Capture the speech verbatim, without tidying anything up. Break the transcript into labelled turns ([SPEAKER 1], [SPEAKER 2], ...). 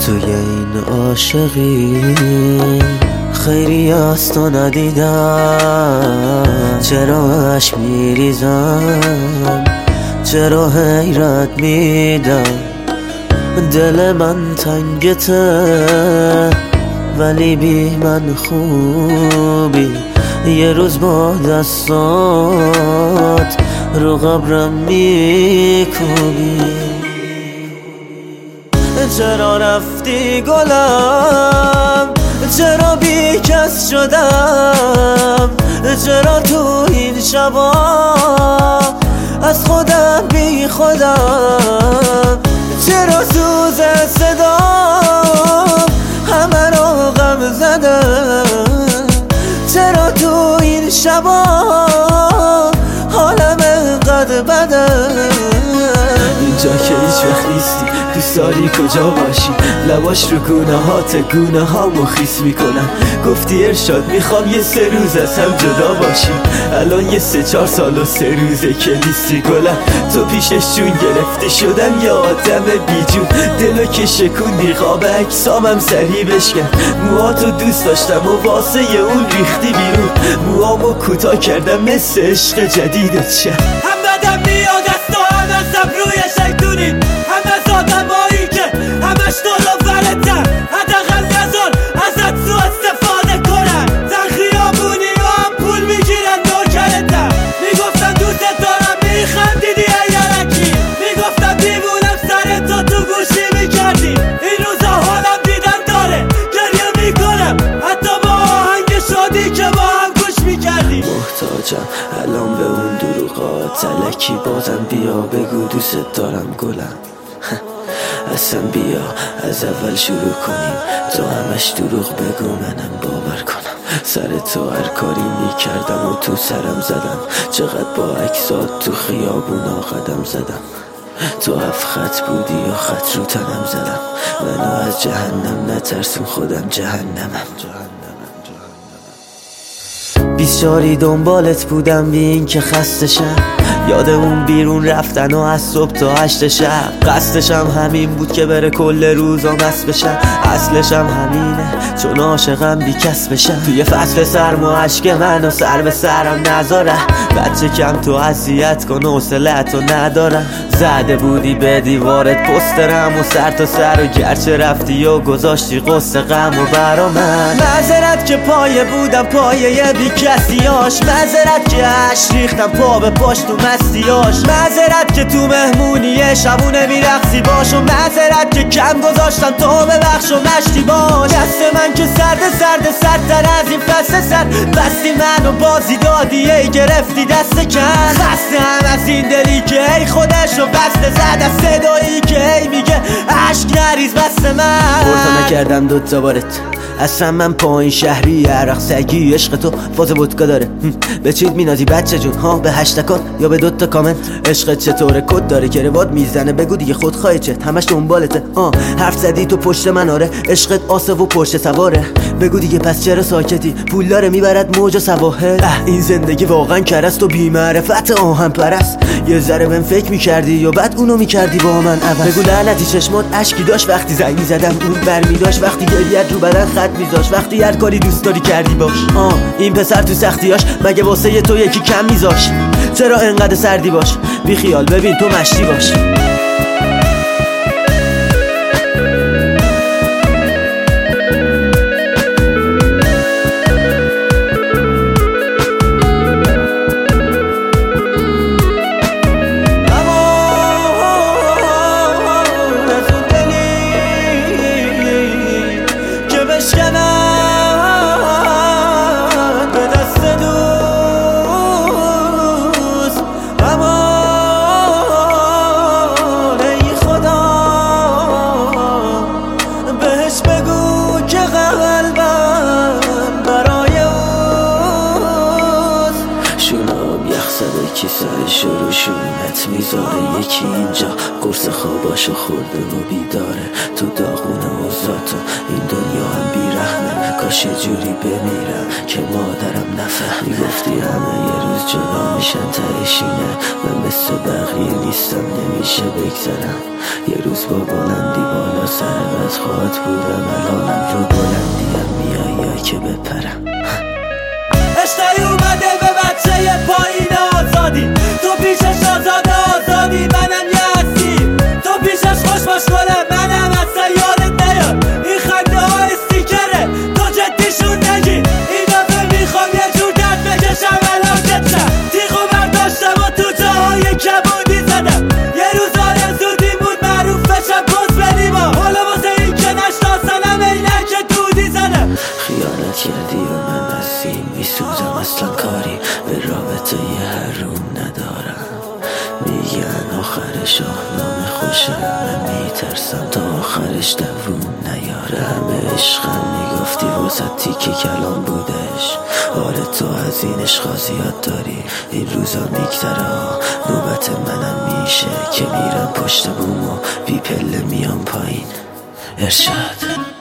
[SPEAKER 1] توی این عاشقی خیری از تو ندیدم، چرا عشق میریزم، چرا حیرت میدم. دل من تنگته ولی بی من خوبی، یه روز با دستات رو قبرم میکوبی. چرا رفتی گلم، چرا بی کس شدم، چرا تو این شبا از خودم بی خودم، چرا سوز صدام همه رو غم زدم، چرا تو این شبا حالم انقدر بدم.
[SPEAKER 2] اینجا که هیچ وقت نیستی، دوست داری کجا باشی؟ لباش رو گونه هات گونه هامو خیس میکنم. گفتی ارشاد میخوام یه سه روز از هم جدا باشی، الان یه سه چار سال و سه روزه که نیستی گلم. تو پیشش جون گرفته شدم یه آدم بیجون، دلو که شکوندی قاب اجسامم سری بشکن. موهاتو دوست داشتم و واسه اون ریختی بیرون، موهامو کوتاه کردم مثل عشق جدیدت شد.
[SPEAKER 3] هم بدم میاد از تو هم ازم روی شیطونی، هم از آدمایی که همش دلو فرتن، حداقل نذار ازت سو استفاده کنن. زن خیابونی و هم پول میگیرن نوکرتن، میگفتن دوست دارم میخندیدی ایرکی، میگفتم دیوونم سر تو تو گوشی میکردی. این روزا حالم دیدن داره گریه میکنم، حتی با آهنگ شادی که با هم گوش میکردی.
[SPEAKER 2] محتاجم الان به اون دروغات تلکی، بازم بیا بگو دوست دارم گلم. اصلا بیا از اول شروع کنیم، تو همش دروغ بگو منم باور کنم. سر تو هر کاری میکردم و تو سرم زدم، چقدر با عکسات تو خیابونا قدم زدم. تو هفت خط بودی و خط رو تنم زدم، منو از جهنم نترسون خودم جهنمم.
[SPEAKER 1] بیچاری دنبالت بودم بی این که خسته شم، یاد اون بیرون رفتن و از صبح تا هشت شب. قصدشم همین بود که بره کل روزا مست بشم، اصلشم همینه چون عاشقم بی کس بشم. توی فصل سرما عشق منو سر به سرم نذاره، بچه کم تو اذیت کن حوصله‌تو ندارم. زده بودی به دیوارت پسترم و سر تا سر و گرچه رفتی و گذاشتی قصه غم و برا من. معذرت که پایه بودم پایه بی کسیاش، معذرت که عشق ریختم پا به پاش تو مستیاش، معذرت که تو مهمونی شبونه میرقصی باش، و معذرت که کم گذاشتم تو ببخش و مشتی باش. دست من که سرد سرد سردتر از این فصل سرد، بستی منو بازی دادی ای گرفتی دست کن. خسته هم از این دلی که ای خودش رو بسته زد، از صدایی که ای میگه عشق نریز بست من.
[SPEAKER 2] برتا نکردم دوتا بارت، اصلا من پایین شهری عرق سگی، عشق تو فاز ودکا داره. به چیت مینازی بچه جون ها، به هشتکات یا به دوتا کامنت؟ عشقت چطوره کد داره که رواد میزنه، بگو دیگه خود خواهی چت همش دنبالته. آه حرف زدی تو پشت من آره، عشقت آسه و پشت سواره، بگو دیگه پس چرا ساکتی؟ پول داره میبرد موج و سواحل. اه این زندگی واقعا کرست و بی معرفت آهن پرست. یه ذره بهم فکر میکردی و بعد اونو میکردی با من عوض. بگو لعنتی چشمات اشکی داشت وقتی زنگ میزدم، اون برمی داشت وقتی گریت رو بدن خط میذاش، وقتی هر کاری دوست داری کردی باش. آه این پسر تو سختیاش مگه واسه تو یکی کم میذاش؟ چرا انقدر سردی باش؟ بی خیال ببین تو مشتی باش. یکی سر شروع شونت میذاره، یکی اینجا قرص خواباشو خورده و بیداره. تو داغونه و ذاتو این دنیا هم بیرحمه، کاش یه جوری بمیرم که مادرم نفهمه. میگفتی همه یه روز جدا میشن تهشینه، من مثل بقیه نیستم نمیشه بگذرم. یه روز با بلندی بالا
[SPEAKER 1] سر بدخواد بودم الانم رو بلندیم میای یا که بپرم
[SPEAKER 3] اشتای اومده به بچه پایین آزادی تو پیشش آزاد آزادی منم یزدی تو پیشش خوش باش کنه منم اصلا یادت نیاد این خنده ها استیکره تو جدیشون نگیر این دفعه میخوام یه جور درد بکشم علاقتم تیغو برداشتم و تو جاهای کبودی زدم یه روز آرزودی بود معروف بشم پس بدیم حالا واسه این که نشناسنم اینه که دودی زدم
[SPEAKER 1] خیانت کردی و من از این میسوزم اصلا کاری به رابطه یه هرون ندارم میگن آخر شاهنامه خوشم من میترسم تا آخرش دوون نیاره همه عشقم میگفتی واسه تیکه کلام بودش آره تو از این عشقا زیاد داری این روزا میگذره نوبت منم میشه که میرم پشت بوم و بی پله میام پایین ارشاد